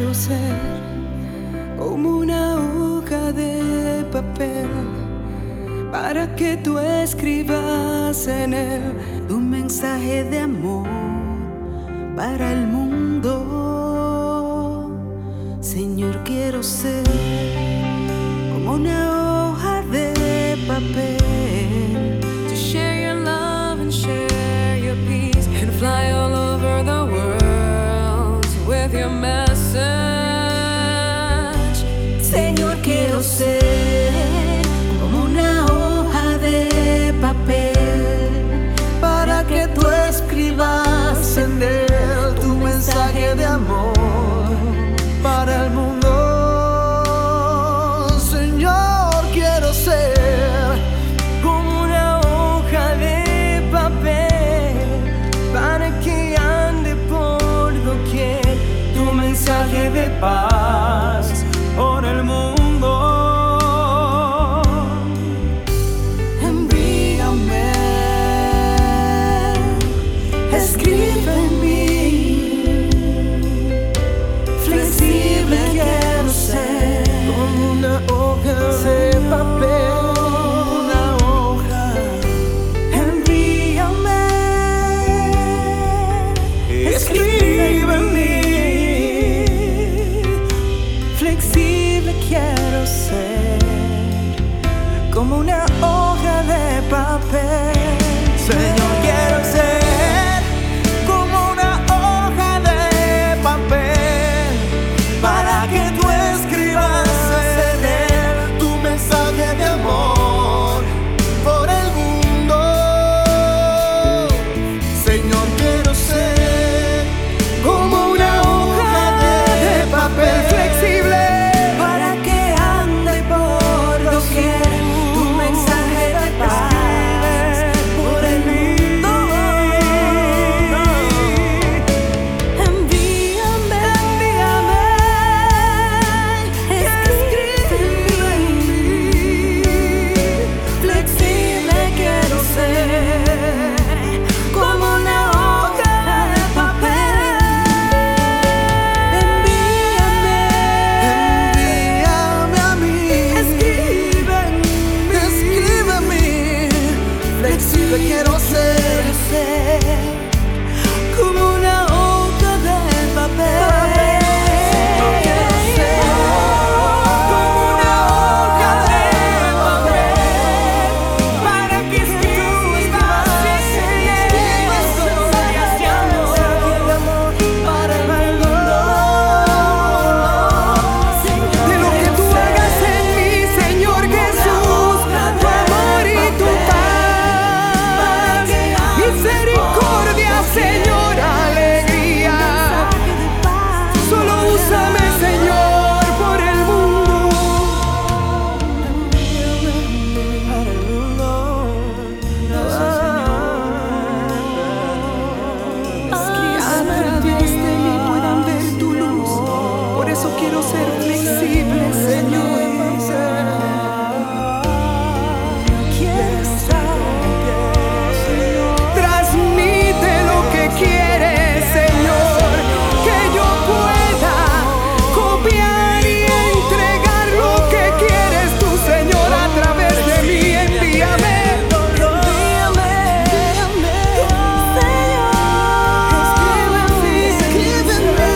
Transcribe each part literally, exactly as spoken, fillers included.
quiero ser como una hoja de papel para que tú escribas en él un mensaje de amor para el mundo. Señor, quiero ser como una hoja de papel to share your love and share your peace and fly all over the world with your message. Señor, quiero ser como una hoja de papel para que tú escribas en él tu mensaje de amor para el mundo. Señor, quiero ser como una hoja de papel para que ande por doquier tu mensaje de paz por el mundo. Envíame, escribe en mí, flexible quiero ser, como una hoja de papel, una hoja. Envíame, escribe en mí, flexible quiero ser, como una hoja de papel. Señor, quiero ser como una hoja de papel para que tú escribas en él tu mensaje de amor por el mundo. Señor, quiero ser como una hoja de papel flexible para que ande por doquier tu mensaje de paz por el mundo. Envíame, envíame, escribe en mí, flexible quiero ser, como una hoja de papel. Envíame, envíame a mí, escribe en mí, escribe en mí, flexible quiero ser, como una hoja de papel. Quiero ser como una hoja de papel para que tú escribas en él historias de amor para el mundo. De lo que tú hagas en mí, Señor Jesús, tu amor y tu paz, misericordia, Señor, alegría. Solo úsame, Señor, por el mundo, para el mundo. Que a través de mí puedan ver tu luz. Por eso quiero ser flexible, Señor. Quiero estar. Transmite lo que quieres, Señor, que yo pueda copiar y entregar lo que quieres tú, Señor, a través de mí. Envíame, envíame, Señor, escribe en mí,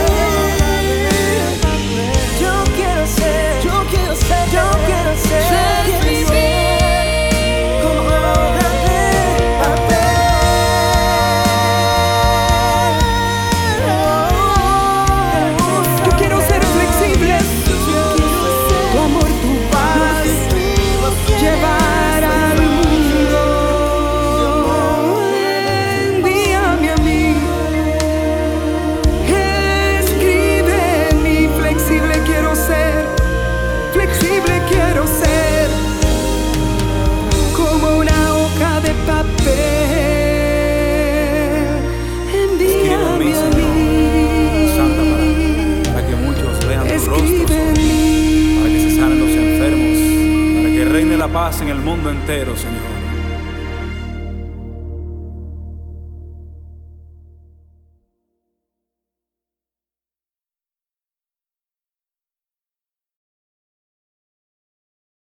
yo quiero ser, yo quiero ser, yo quiero ser, como una hoja de papel. Yo quiero ser flexible, tu amor, tu paz, llevar al mundo. Envíame a mí, escribe en mí, flexible quiero ser, flexible quiero ser, como una hoja de papel. Escribe en mí, Envíame a Señor, mí, Santa, para, para que muchos vean tu rostro, escribe en mí. para que se sanen los enfermos, para que reine la paz en el mundo entero, Señor.